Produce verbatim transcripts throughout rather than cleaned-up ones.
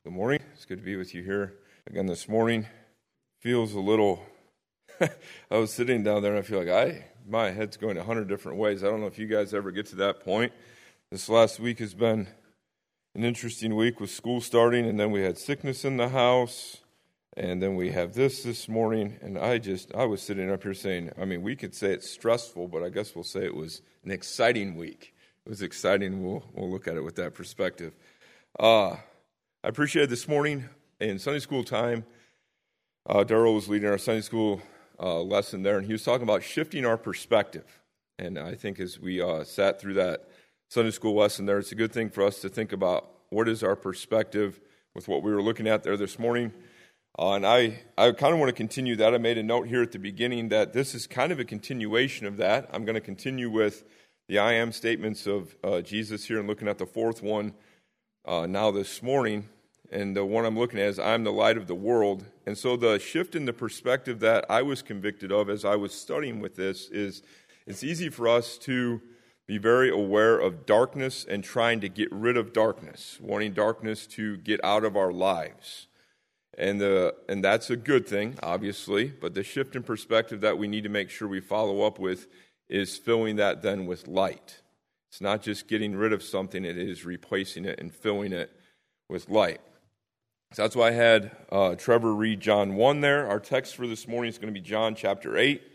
Good morning. It's good to be with you here again this morning. Feels a little, I was sitting down there and I feel like I, my head's going a hundred different ways. I don't know if you guys ever get to that point. This last week has been an interesting week with school starting, and then we had sickness in the house, and then we have this this morning, and I just, I was sitting up here saying, I mean, we could say it's stressful, but I guess we'll say it was an exciting week. It was exciting. We'll, we'll look at it with that perspective. Uh, I appreciate this morning in Sunday school time, uh, Darrell was leading our Sunday school uh, lesson there, and he was talking about shifting our perspective. And I think as we uh, sat through that Sunday school lesson there, it's a good thing for us to think about what is our perspective with what we were looking at there this morning. Uh, and I, I kind of want to continue that. I made a note here at the beginning that this is kind of a continuation of that. I'm going to continue with the I am statements of uh, Jesus here and looking at the fourth one uh, now this morning. And the one I'm looking at is, I'm the light of the world. And so the shift in the perspective that I was convicted of as I was studying with this is, it's easy for us to be very aware of darkness and trying to get rid of darkness, wanting darkness to get out of our lives. And the and that's a good thing, obviously, but the shift in perspective that we need to make sure we follow up with is filling that then with light. It's not just getting rid of something, it is replacing it and filling it with light. So that's why I had uh, Trevor read John one there. Our text for this morning is going to be John chapter eight.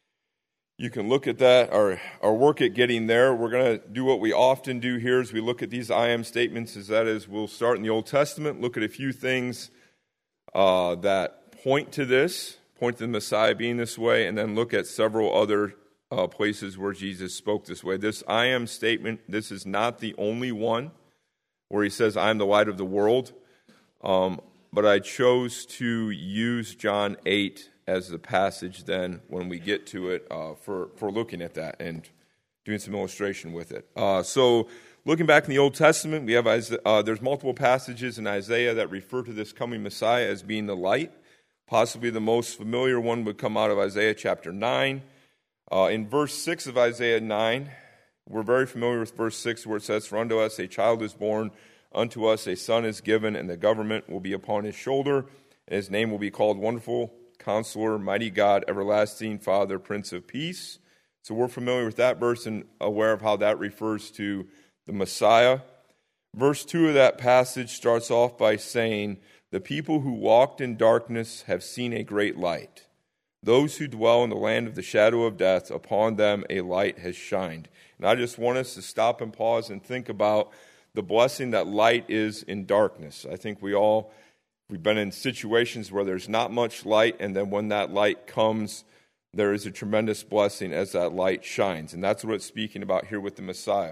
You can look at that or, or work at getting there. We're going to do what we often do here as we look at these I am statements, is that is we'll start in the Old Testament, look at a few things uh, that point to this, point to the Messiah being this way, and then look at several other uh, places where Jesus spoke this way. This I am statement, this is not the only one where he says, I am the light of the world. Um, but I chose to use John eight as the passage then when we get to it uh, for, for looking at that and doing some illustration with it. Uh, so looking back in the Old Testament, we have uh, there's multiple passages in Isaiah that refer to this coming Messiah as being the light. Possibly the most familiar one would come out of Isaiah chapter nine. Uh, in verse six of Isaiah nine, we're very familiar with verse six where it says, For unto us a child is born, unto us a son is given, and the government will be upon his shoulder, and his name will be called Wonderful Counselor, Mighty God, Everlasting Father, Prince of Peace. So we're familiar with that verse and aware of how that refers to the Messiah. Verse two of that passage starts off by saying, The people who walked in darkness have seen a great light. Those who dwell in the land of the shadow of death, upon them a light has shined. And I just want us to stop and pause and think about the blessing that light is in darkness. I think we all, we've been in situations where there's not much light, and then when that light comes, there is a tremendous blessing as that light shines. And that's what it's speaking about here with the Messiah.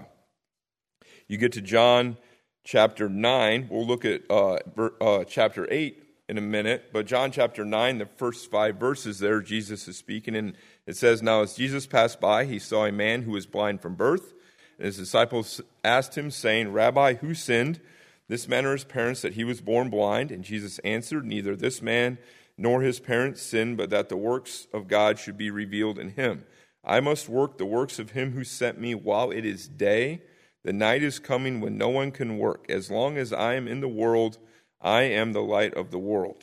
You get to John chapter nine. We'll look at uh, uh, chapter eight in a minute. But John chapter nine, the first five verses there, Jesus is speaking. And it says, Now as Jesus passed by, he saw a man who was blind from birth. And his disciples asked him, saying, Rabbi, who sinned, this man or his parents, that he was born blind? And Jesus answered, Neither this man nor his parents sinned, but that the works of God should be revealed in him. I must work the works of him who sent me while it is day. The night is coming when no one can work. As long as I am in the world, I am the light of the world.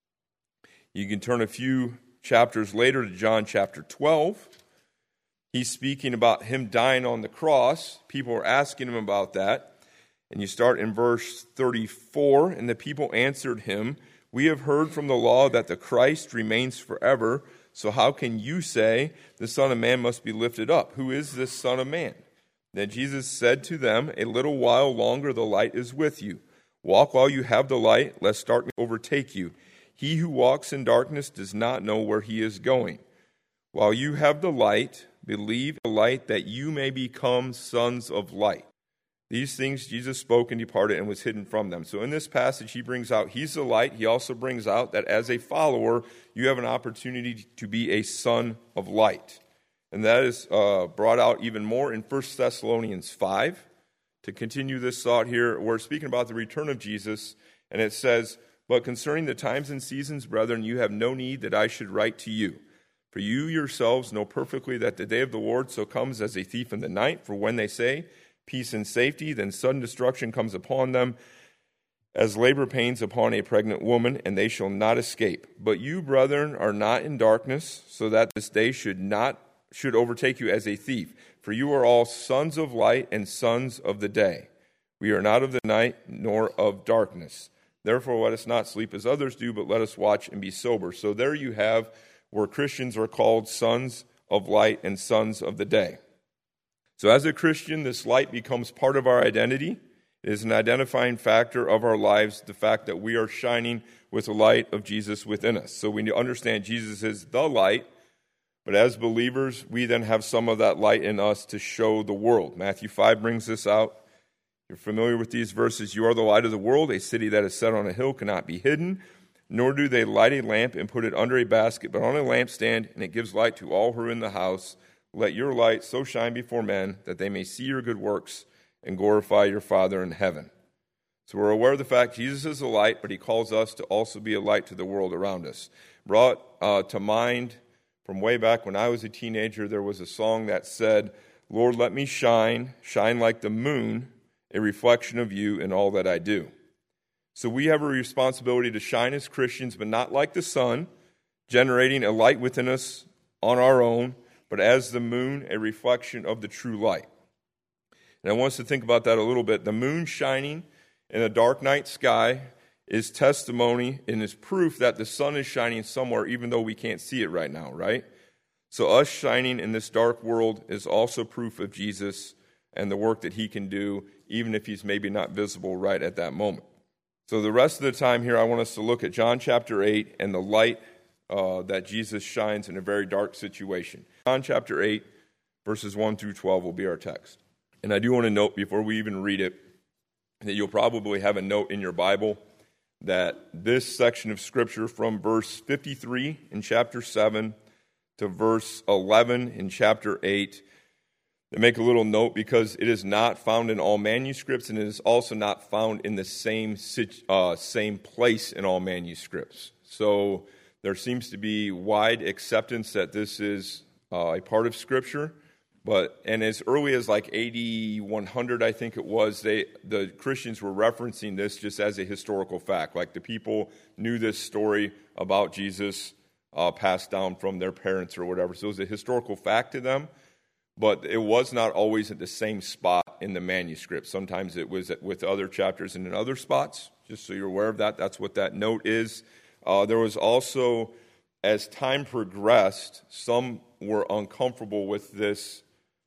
You can turn a few chapters later to John chapter twelve. He's speaking about him dying on the cross. People are asking him about that. And you start in verse thirty-four, and the people answered him, We have heard from the law that the Christ remains forever, so how can you say the Son of Man must be lifted up? Who is this Son of Man? Then Jesus said to them, A little while longer the light is with you. Walk while you have the light, lest darkness overtake you. He who walks in darkness does not know where he is going. While you have the light, believe the light, that you may become sons of light. These things Jesus spoke and departed and was hidden from them. So in this passage, he brings out he's the light. He also brings out that as a follower, you have an opportunity to be a son of light. And that is uh, brought out even more in First Thessalonians five. To continue this thought here, we're speaking about the return of Jesus, and it says, But concerning the times and seasons, brethren, you have no need that I should write to you. For you yourselves know perfectly that the day of the Lord so comes as a thief in the night. For when they say, peace and safety, then sudden destruction comes upon them, as labor pains upon a pregnant woman, and they shall not escape. But you, brethren, are not in darkness, so that this day should not should overtake you as a thief. For you are all sons of light and sons of the day. We are not of the night, nor of darkness. Therefore let us not sleep as others do, but let us watch and be sober. So there you have where Christians are called sons of light and sons of the day. So as a Christian, this light becomes part of our identity. It is an identifying factor of our lives, the fact that we are shining with the light of Jesus within us. So we understand Jesus is the light, but as believers, we then have some of that light in us to show the world. Matthew five brings this out. You're familiar with these verses. You are the light of the world. A city that is set on a hill cannot be hidden, nor do they light a lamp and put it under a basket, but on a lampstand, and it gives light to all who are in the house. Let your light so shine before men that they may see your good works and glorify your Father in heaven. So we're aware of the fact Jesus is the light, but he calls us to also be a light to the world around us. Brought uh, to mind from way back when I was a teenager, there was a song that said, Lord, let me shine, shine like the moon, a reflection of you in all that I do. So we have a responsibility to shine as Christians, but not like the sun, generating a light within us on our own, but as the moon, a reflection of the true light. And I want us to think about that a little bit. The moon shining in a dark night sky is testimony and is proof that the sun is shining somewhere, even though we can't see it right now, right? So us shining in this dark world is also proof of Jesus and the work that he can do, even if he's maybe not visible right at that moment. So the rest of the time here, I want us to look at John chapter eight and the light uh, that Jesus shines in a very dark situation. John chapter eight, verses one through twelve will be our text. And I do want to note before we even read it that you'll probably have a note in your Bible that this section of Scripture from verse fifty-three in chapter seven to verse eleven in chapter eight, they make a little note because it is not found in all manuscripts, and it is also not found in the same uh, same place in all manuscripts. So there seems to be wide acceptance that this is uh, a part of Scripture. But and as early as like A D one hundred, I think it was, they the Christians were referencing this just as a historical fact. Like the people knew this story about Jesus uh, passed down from their parents or whatever. So it was a historical fact to them, but it was not always at the same spot in the manuscript. Sometimes it was with other chapters and in other spots, just so you're aware of that. That's what that note is. Uh, there was also, as time progressed, some were uncomfortable with this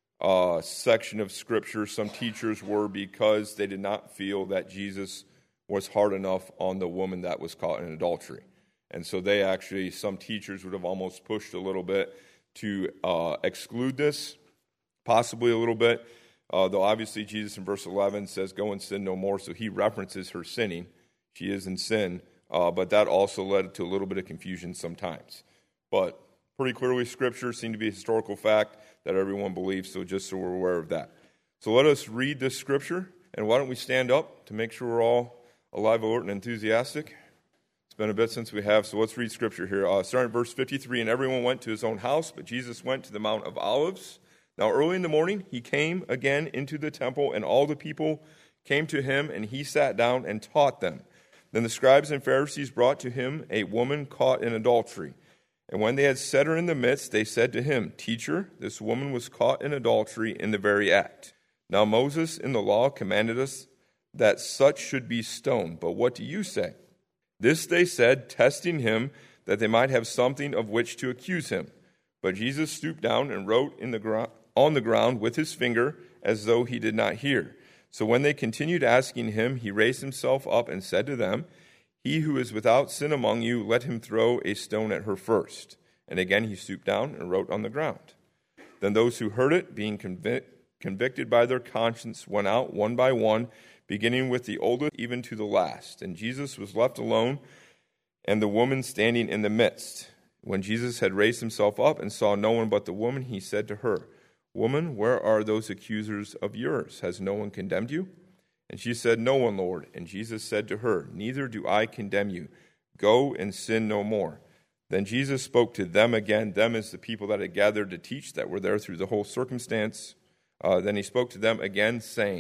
Uh, section of Scripture. Some teachers were, because they did not feel that Jesus was hard enough on the woman that was caught in adultery. And so they actually, some teachers would have almost pushed a little bit to uh, exclude this, possibly a little bit, uh, though obviously Jesus in verse eleven says, go and sin no more, so he references her sinning. She is in sin, uh, but that also led to a little bit of confusion sometimes. But pretty clearly, Scripture seemed to be a historical fact that everyone believes, so just so we're aware of that. So let us read this Scripture, and why don't we stand up to make sure we're all alive, alert, and enthusiastic. It's been a bit since we have, so let's read Scripture here. Uh, starting at verse fifty-three, and everyone went to his own house, but Jesus went to the Mount of Olives. Now early in the morning he came again into the temple, and all the people came to him, and he sat down and taught them. Then the scribes and Pharisees brought to him a woman caught in adultery. And when they had set her in the midst, they said to him, Teacher, this woman was caught in adultery in the very act. Now Moses in the law commanded us that such should be stoned. But what do you say? This they said, testing him, that they might have something of which to accuse him. But Jesus stooped down and wrote in the gro- on the ground with his finger, as though he did not hear. So when they continued asking him, he raised himself up and said to them, He who is without sin among you, let him throw a stone at her first. And again he stooped down and wrote on the ground. Then those who heard it, being convic- convicted by their conscience, went out one by one, beginning with the oldest even to the last. And Jesus was left alone, and the woman standing in the midst. When Jesus had raised himself up and saw no one but the woman, he said to her, Woman, where are those accusers of yours? Has no one condemned you? And she said, No one, Lord. And Jesus said to her, Neither do I condemn you. Go and sin no more. Then Jesus spoke to them again, them as the people that had gathered to teach, that were there through the whole circumstance. Uh, then he spoke to them again, saying,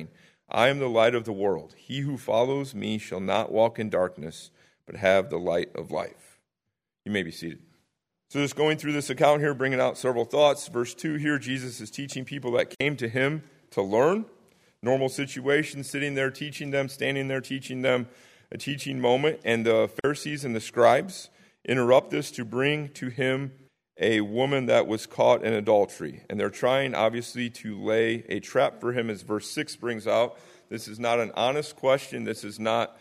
I am the light of the world. He who follows me shall not walk in darkness, but have the light of life." You may be seated. So just going through this account here, bringing out several thoughts. Verse two here, Jesus is teaching people that came to him to learn. Normal situation, sitting there teaching them, standing there teaching them, a teaching moment. And the Pharisees and the scribes interrupt this to bring to him a woman that was caught in adultery. And they're trying, obviously, to lay a trap for him, as verse six brings out. This is not an honest question. This is not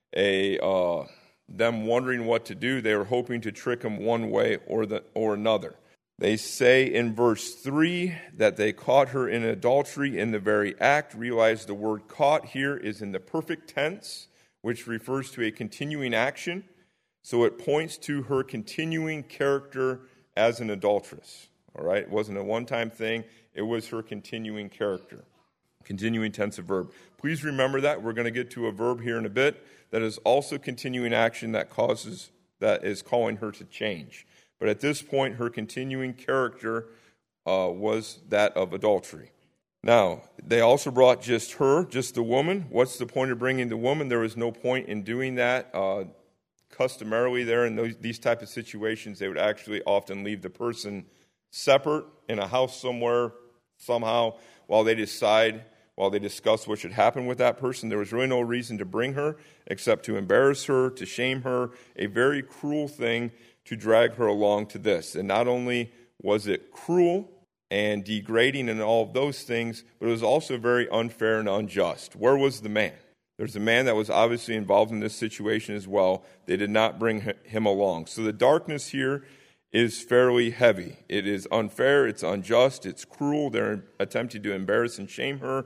a uh, them wondering what to do. They were hoping to trick him one way or the or another. They say in verse three that they caught her in adultery in the very act. Realize the word caught here is in the perfect tense, which refers to a continuing action. So it points to her continuing character as an adulteress. All right? It wasn't a one-time thing. It was her continuing character. Continuing tense of verb. Please remember that. We're going to get to a verb here in a bit that is also continuing action that causes, that is calling her to change. But at this point, her continuing character uh, was that of adultery. Now, they also brought just her, just the woman. What's the point of bringing the woman? There was no point in doing that. Uh, customarily there in those, these type of situations, they would actually often leave the person separate in a house somewhere, somehow, while they decide, while they discuss what should happen with that person. There was really no reason to bring her except to embarrass her, to shame her, a very cruel thing to drag her along to this. And not only was it cruel and degrading and all of those things, but it was also very unfair and unjust. Where was the man? There's a man that was obviously involved in this situation as well. They did not bring him along. So the darkness here is fairly heavy. It is unfair, it's unjust, it's cruel. They're attempting to embarrass and shame her.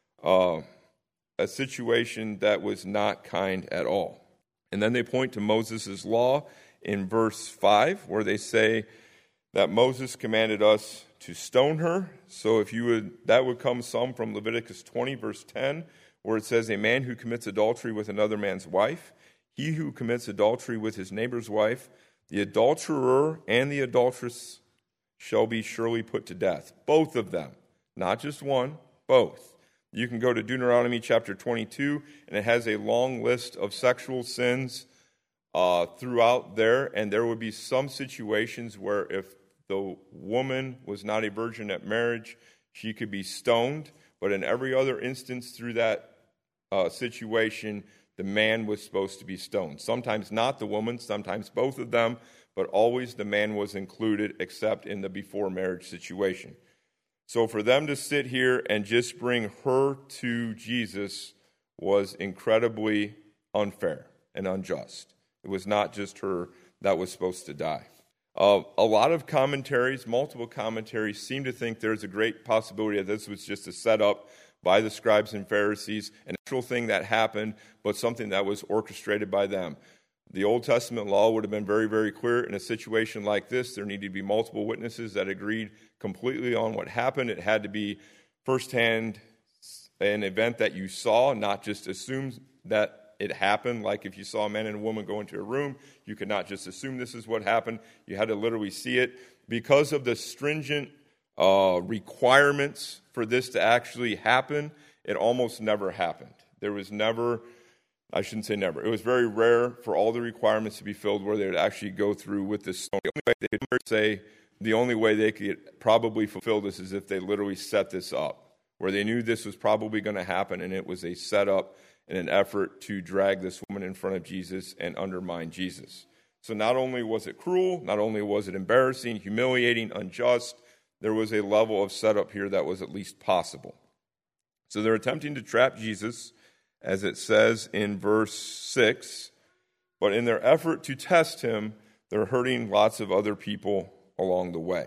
Uh, a situation that was not kind at all. And then they point to Moses' law in verse five, where they say that Moses commanded us to stone her. So if you would, that would come some from Leviticus twenty, verse ten, where it says, "A man who commits adultery with another man's wife, he who commits adultery with his neighbor's wife, the adulterer and the adulteress shall be surely put to death." Both of them, not just one, both. You can go to Deuteronomy chapter twenty-two, and it has a long list of sexual sins uh, throughout there, and there would be some situations where if the woman was not a virgin at marriage, she could be stoned, but in every other instance through that uh, situation, the man was supposed to be stoned. Sometimes not the woman, sometimes both of them, but always the man was included except in the before marriage situation. So for them to sit here and just bring her to Jesus was incredibly unfair and unjust. It was not just her that was supposed to die. Uh, a lot of commentaries, multiple commentaries, seem to think there's a great possibility that this was just a setup by the scribes and Pharisees, an actual thing that happened, but something that was orchestrated by them. The Old Testament law would have been very, very clear. In a situation like this, there needed to be multiple witnesses that agreed completely on what happened. It had to be firsthand an event that you saw, not just assume that it happened. Like if you saw a man and a woman go into a room, you could not just assume this is what happened. You had to literally see it. Because of the stringent uh, requirements for this to actually happen, it almost never happened. There was never... I shouldn't say never. It was very rare for all the requirements to be filled where they would actually go through with this stone. The only way they could say the only way they could probably fulfill this is if they literally set this up, where they knew this was probably going to happen, and it was a setup and an effort to drag this woman in front of Jesus and undermine Jesus. So not only was it cruel, not only was it embarrassing, humiliating, unjust, there was a level of setup here that was at least possible. So they're attempting to trap Jesus, as it says in verse six, but in their effort to test him, they're hurting lots of other people along the way.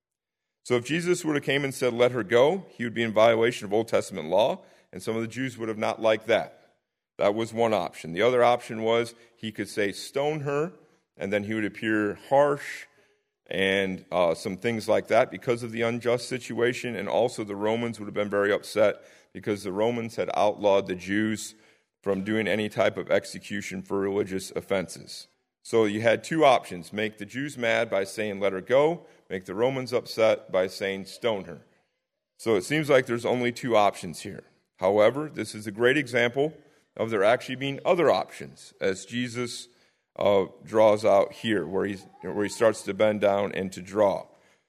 So if Jesus would have came and said, "Let her go," he would be in violation of Old Testament law, and some of the Jews would have not liked that. That was one option. The other option was he could say, "Stone her," and then he would appear harsh and uh, some things like that because of the unjust situation, and also the Romans would have been very upset because the Romans had outlawed the Jews from doing any type of execution for religious offenses. So you had two options: make the Jews mad by saying, "Let her go," make the Romans upset by saying, "Stone her." So it seems like there's only two options here. However, this is a great example of there actually being other options, as Jesus uh, draws out here, where, he's, where he starts to bend down and to draw,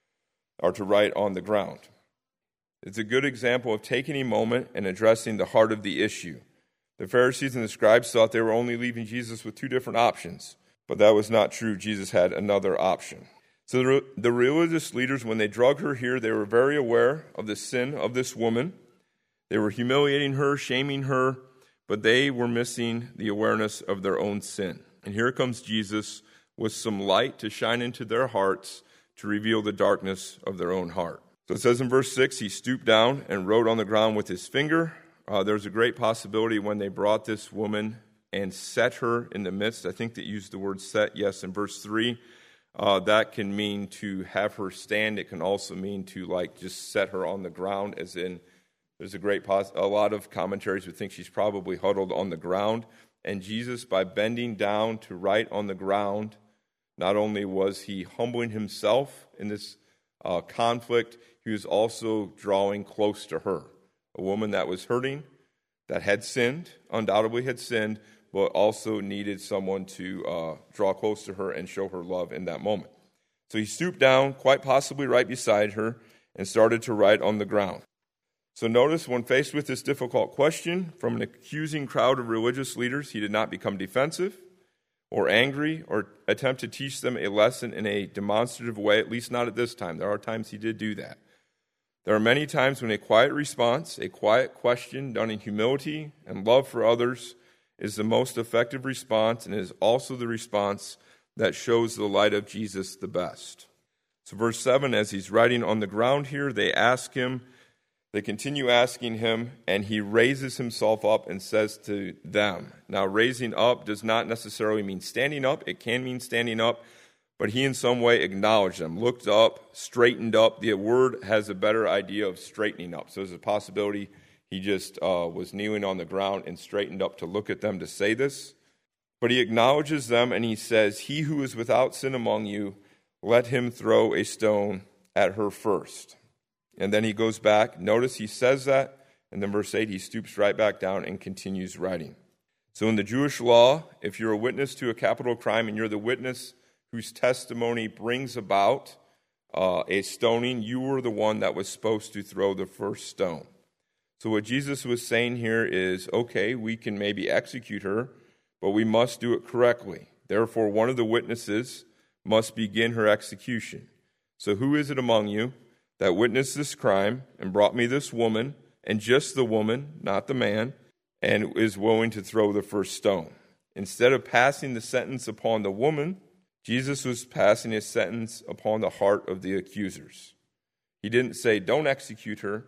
or to write on the ground. It's a good example of taking a moment and addressing the heart of the issue. The Pharisees and the scribes thought they were only leaving Jesus with two different options, but that was not true. Jesus had another option. So the, the religious leaders, when they drug her here, they were very aware of the sin of this woman. They were humiliating her, shaming her, but they were missing the awareness of their own sin. And here comes Jesus with some light to shine into their hearts to reveal the darkness of their own heart. So it says in verse six, he stooped down and wrote on the ground with his finger. Uh, there's a great possibility when they brought this woman and set her in the midst. I think they used the word set, yes, in verse three. Uh, that can mean to have her stand. It can also mean to like just set her on the ground, as in there's a great pos- a lot of commentaries would think she's probably huddled on the ground. And Jesus, by bending down to write on the ground, not only was he humbling himself in this uh, conflict, he was also drawing close to her. A woman that was hurting, that had sinned, undoubtedly had sinned, but also needed someone to uh, draw close to her and show her love in that moment. So he stooped down, quite possibly right beside her, and started to write on the ground. So notice, when faced with this difficult question from an accusing crowd of religious leaders, he did not become defensive or angry or attempt to teach them a lesson in a demonstrative way, at least not at this time. There are times he did do that. There are many times when a quiet response, a quiet question done in humility and love for others is the most effective response, and is also the response that shows the light of Jesus the best. So verse seven, as he's writing on the ground here, they ask him, they continue asking him, and he raises himself up and says to them. Now, raising up does not necessarily mean standing up. It can mean standing up, but he in some way acknowledged them, looked up, straightened up. The word has a better idea of straightening up. So there's a possibility he just uh, was kneeling on the ground and straightened up to look at them to say this. But he acknowledges them, and he says, "He who is without sin among you, let him throw a stone at her first." And then he goes back. Notice he says that, and then verse eight, he stoops right back down and continues writing. So in the Jewish law, if you're a witness to a capital crime and you're the witness whose testimony brings about uh, a stoning, you were the one that was supposed to throw the first stone. So what Jesus was saying here is, okay, we can maybe execute her, but we must do it correctly. Therefore, one of the witnesses must begin her execution. So who is it among you that witnessed this crime and brought me this woman, and just the woman, not the man, and is willing to throw the first stone? Instead of passing the sentence upon the woman, Jesus was passing a sentence upon the heart of the accusers. He didn't say, don't execute her.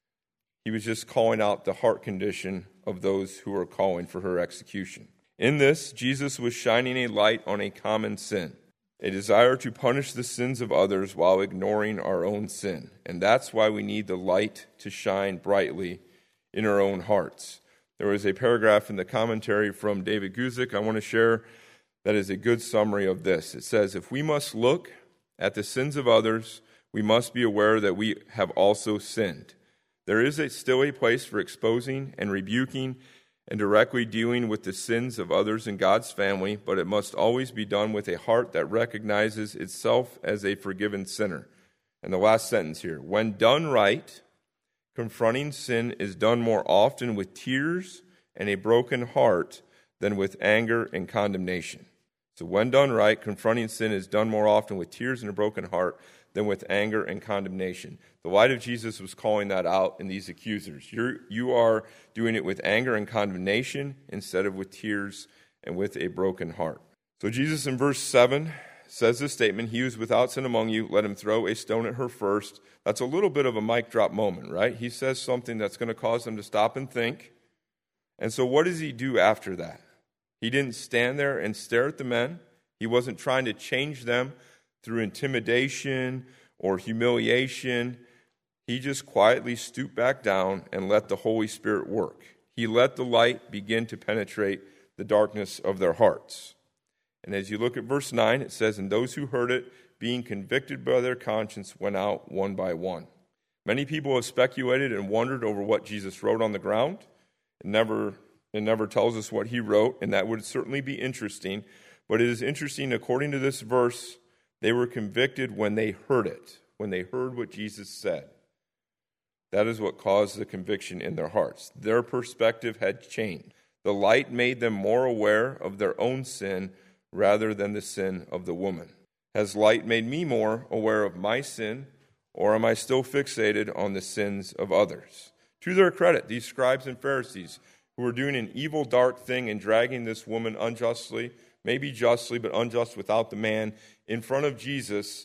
He was just calling out the heart condition of those who were calling for her execution. In this, Jesus was shining a light on a common sin, a desire to punish the sins of others while ignoring our own sin. And that's why we need the light to shine brightly in our own hearts. There was a paragraph in the commentary from David Guzik I want to share that is a good summary of this. It says, if we must look at the sins of others, we must be aware that we have also sinned. There is a, still a place for exposing and rebuking and directly dealing with the sins of others in God's family, but it must always be done with a heart that recognizes itself as a forgiven sinner. And the last sentence here, when done right, confronting sin is done more often with tears and a broken heart than with anger and condemnation. So when done right, confronting sin is done more often with tears and a broken heart than with anger and condemnation. The light of Jesus was calling that out in these accusers. You're, you are doing it with anger and condemnation instead of with tears and with a broken heart. So Jesus in verse seven says this statement, he who is without sin among you, let him throw a stone at her first. That's a little bit of a mic drop moment, right? He says something that's going to cause them to stop and think. And so what does he do after that? He didn't stand there and stare at the men. He wasn't trying to change them through intimidation or humiliation. He just quietly stooped back down and let the Holy Spirit work. He let the light begin to penetrate the darkness of their hearts. And as you look at verse nine, it says, and those who heard it, being convicted by their conscience, went out one by one. Many people have speculated and wondered over what Jesus wrote on the ground. It never, it never tells us what he wrote, and that would certainly be interesting. But it is interesting, according to this verse, they were convicted when they heard it, when they heard what Jesus said. That is what caused the conviction in their hearts. Their perspective had changed. The light made them more aware of their own sin rather than the sin of the woman. Has light made me more aware of my sin, or am I still fixated on the sins of others? To their credit, these scribes and Pharisees, who were doing an evil, dark thing and dragging this woman unjustly, maybe justly, but unjust without the man, in front of Jesus,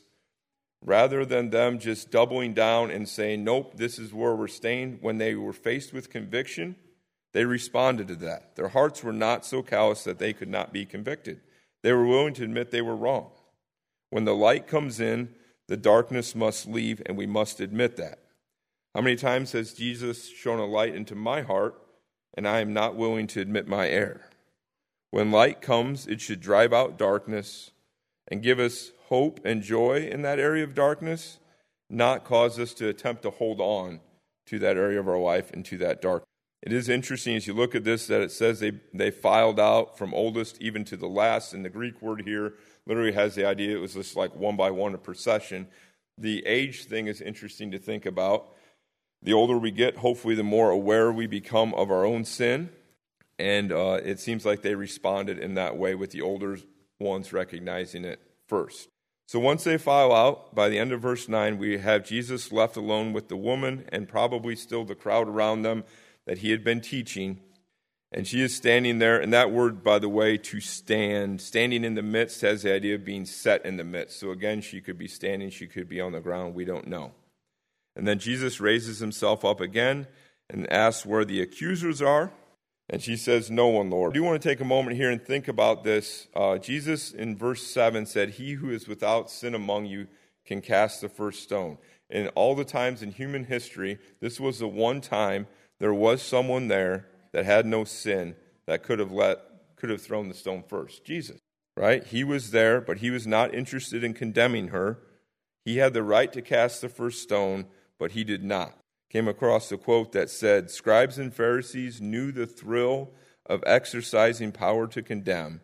rather than them just doubling down and saying, nope, this is where we're staying, when they were faced with conviction, they responded to that. Their hearts were not so callous that they could not be convicted. They were willing to admit they were wrong. When the light comes in, the darkness must leave, and we must admit that. How many times has Jesus shown a light into my heart, and I am not willing to admit my error? When light comes, it should drive out darkness and give us hope and joy in that area of darkness, not cause us to attempt to hold on to that area of our life and to that darkness. It is interesting as you look at this that it says they, they filed out from oldest even to the last, and the Greek word here literally has the idea it was just like one by one, a procession. The age thing is interesting to think about. The older we get, hopefully the more aware we become of our own sin, and uh, it seems like they responded in that way with the older ones recognizing it first. So once they file out, by the end of verse nine, we have Jesus left alone with the woman and probably still the crowd around them that he had been teaching. And she is standing there. And that word, by the way, to stand, standing in the midst, has the idea of being set in the midst. So again, she could be standing, she could be on the ground. We don't know. And then Jesus raises himself up again and asks where the accusers are. And she says, no one, Lord. I do want to take a moment here and think about this. Uh, Jesus in verse seven said, he who is without sin among you can cast the first stone. In all the times in human history, this was the one time there was someone there that had no sin that could have let could have thrown the stone first. Jesus, right? He was there, but he was not interested in condemning her. He had the right to cast the first stone, but he did not. Came across a quote that said, scribes and Pharisees knew the thrill of exercising power to condemn.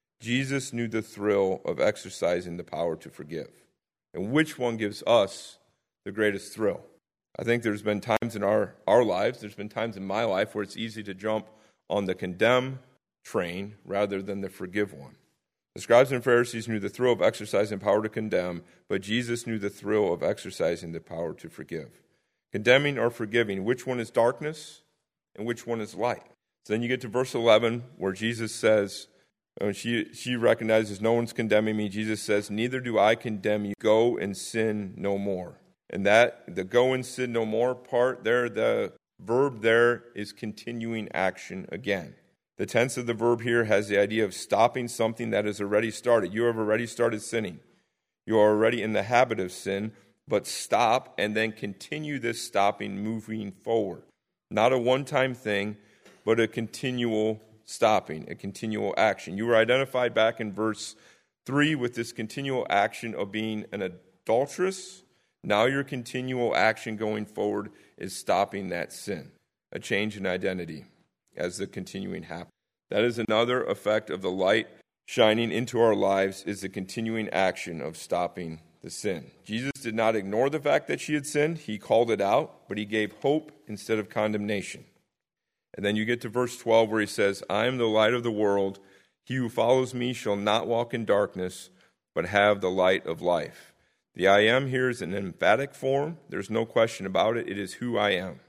Jesus knew the thrill of exercising the power to forgive. And which one gives us the greatest thrill? I think there's been times in our, our lives, there's been times in my life where it's easy to jump on the condemn train rather than the forgive one. The scribes and Pharisees knew the thrill of exercising power to condemn, but Jesus knew the thrill of exercising the power to forgive. Condemning or forgiving, which one is darkness and which one is light? So then you get to verse eleven where Jesus says, when she, she recognizes no one's condemning me, Jesus says, neither do I condemn you. Go and sin no more. And that, the go and sin no more part there, the verb there is continuing action again. The tense of the verb here has the idea of stopping something that has already started. You have already started sinning. You are already in the habit of sin, but stop and then continue this stopping moving forward. Not a one-time thing, but a continual stopping, a continual action. You were identified back in verse three with this continual action of being an adulteress. Now your continual action going forward is stopping that sin, a change in identity as the continuing happens. That is another effect of the light shining into our lives, is the continuing action of stopping the sin. Jesus did not ignore the fact that she had sinned. He called it out, but he gave hope instead of condemnation. And then you get to verse twelve where he says, I am the light of the world. He who follows me shall not walk in darkness, but have the light of life. The I am here is an emphatic form. There's no question about it. It is who I am.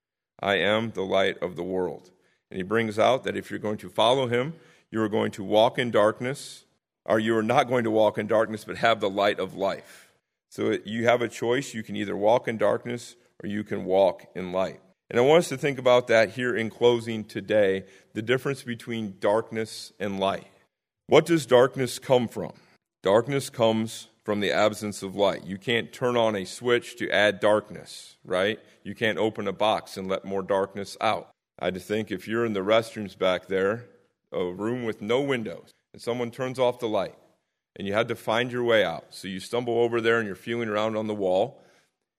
I am the light of the world. And he brings out that if you're going to follow him, you are going to walk in darkness, or you are not going to walk in darkness, but have the light of life. So you have a choice. You can either walk in darkness or you can walk in light. And I want us to think about that here in closing today, the difference between darkness and light. What does darkness come from? Darkness comes from the absence of light. You can't turn on a switch to add darkness, right? You can't open a box and let more darkness out. I had to think, if you're in the restrooms back there, a room with no windows, and someone turns off the light, and you had to find your way out. So you stumble over there and you're feeling around on the wall,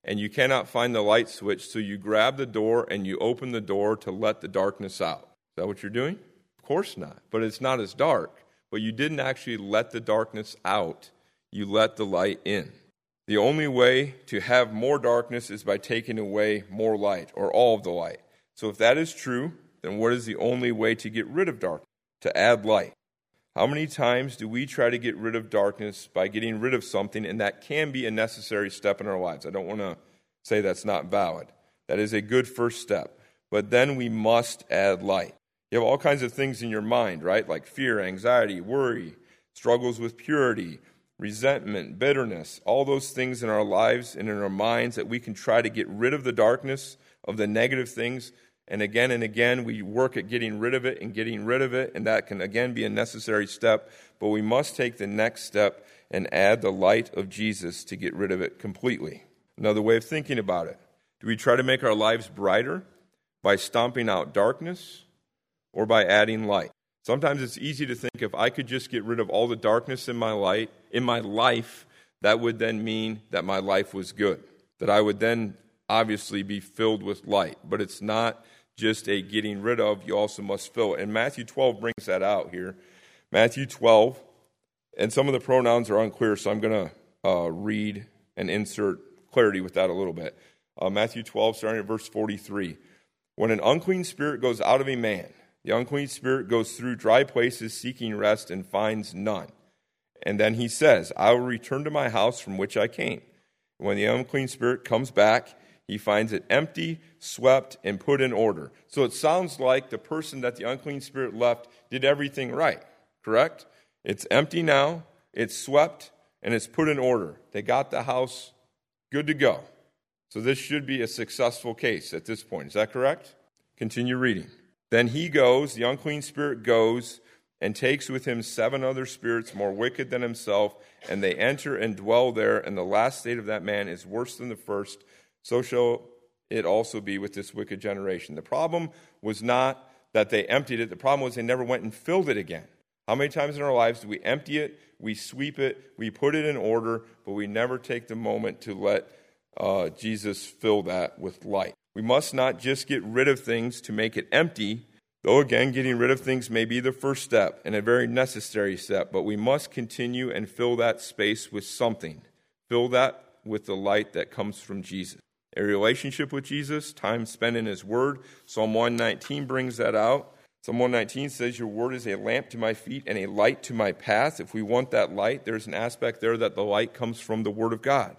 and you cannot find the light switch, so you grab the door and you open the door to let the darkness out. Is that what you're doing? Of course not. But it's not as dark. But you didn't actually let the darkness out. You let the light in. The only way to have more darkness is by taking away more light, or all of the light. So if that is true, then what is the only way to get rid of darkness? To add light. How many times do we try to get rid of darkness by getting rid of something, and that can be a necessary step in our lives? I don't want to say that's not valid. That is a good first step. But then we must add light. You have all kinds of things in your mind, right? Like fear, anxiety, worry, struggles with purity, resentment, bitterness, all those things in our lives and in our minds that we can try to get rid of the darkness of the negative things. And again and again, we work at getting rid of it and getting rid of it, and that can again be a necessary step. But we must take the next step and add the light of Jesus to get rid of it completely. Another way of thinking about it. Do we try to make our lives brighter by stomping out darkness or by adding light? Sometimes it's easy to think if I could just get rid of all the darkness in my light, in my life, that would then mean that my life was good, that I would then obviously be filled with light. But it's not just a getting rid of, you also must fill it. And Matthew twelve brings that out here. Matthew twelve, and some of the pronouns are unclear, so I'm going to uh, read and insert clarity with that a little bit. Uh, Matthew twelve, starting at verse forty-three. When an unclean spirit goes out of a man, the unclean spirit goes through dry places seeking rest and finds none. And then he says, I will return to my house from which I came. When the unclean spirit comes back, he finds it empty, swept, and put in order. So it sounds like the person that the unclean spirit left did everything right, correct? It's empty now, it's swept, and it's put in order. They got the house good to go. So this should be a successful case at this point. Is that correct? Continue reading. Then he goes, the unclean spirit goes, and takes with him seven other spirits more wicked than himself, and they enter and dwell there, and the last state of that man is worse than the first. So shall it also be with this wicked generation. The problem was not that they emptied it. The problem was they never went and filled it again. How many times in our lives do we empty it, we sweep it, we put it in order, but we never take the moment to let uh, Jesus fill that with light? We must not just get rid of things to make it empty, though again, getting rid of things may be the first step and a very necessary step, but we must continue and fill that space with something. Fill that with the light that comes from Jesus. A relationship with Jesus, time spent in his word. Psalm one nineteen brings that out. Psalm one nineteen says, your word is a lamp to my feet and a light to my path. If we want that light, there's an aspect there that the light comes from the word of God.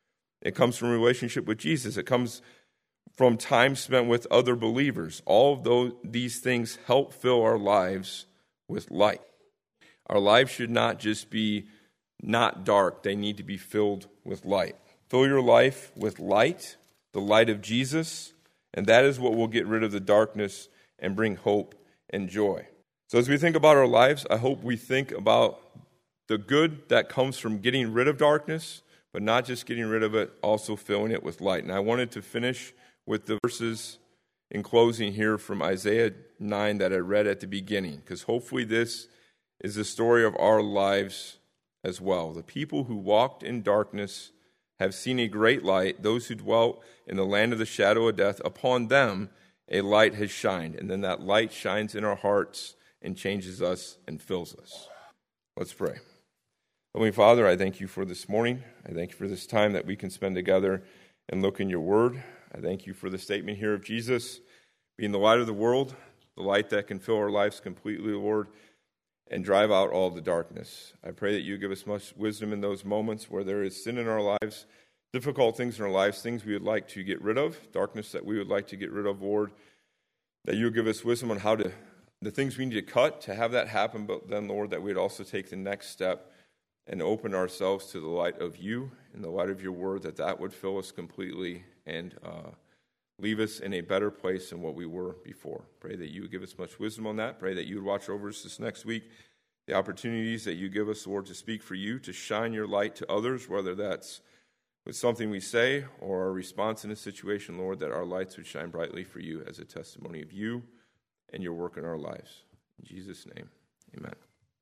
It comes from a relationship with Jesus. It comes from time spent with other believers. All of those, these things help fill our lives with light. Our lives should not just be not dark. They need to be filled with light. Fill your life with light, the light of Jesus, and that is what will get rid of the darkness and bring hope and joy. So as we think about our lives, I hope we think about the good that comes from getting rid of darkness, but not just getting rid of it, also filling it with light. And I wanted to finish with the verses in closing here from Isaiah nine that I read at the beginning, because hopefully this is the story of our lives as well. The people who walked in darkness have seen a great light. Those who dwelt in the land of the shadow of death, upon them a light has shined. And then that light shines in our hearts and changes us and fills us. Let's pray. Heavenly Father, I thank you for this morning. I thank you for this time that we can spend together and look in your word. I thank you for the statement here of Jesus being the light of the world, the light that can fill our lives completely, Lord, and drive out all the darkness. I pray that you give us much wisdom in those moments where there is sin in our lives, difficult things in our lives, things we would like to get rid of, darkness that we would like to get rid of, Lord, that you would give us wisdom on how to, the things we need to cut to have that happen, but then, Lord, that we would also take the next step and open ourselves to the light of you and the light of your word, that that would fill us completely and uh, leave us in a better place than what we were before. Pray that you would give us much wisdom on that. Pray that you would watch over us this next week. The opportunities that you give us, Lord, to speak for you, to shine your light to others, whether that's with something we say or our response in a situation, Lord, that our lights would shine brightly for you as a testimony of you and your work in our lives. In Jesus' name, amen.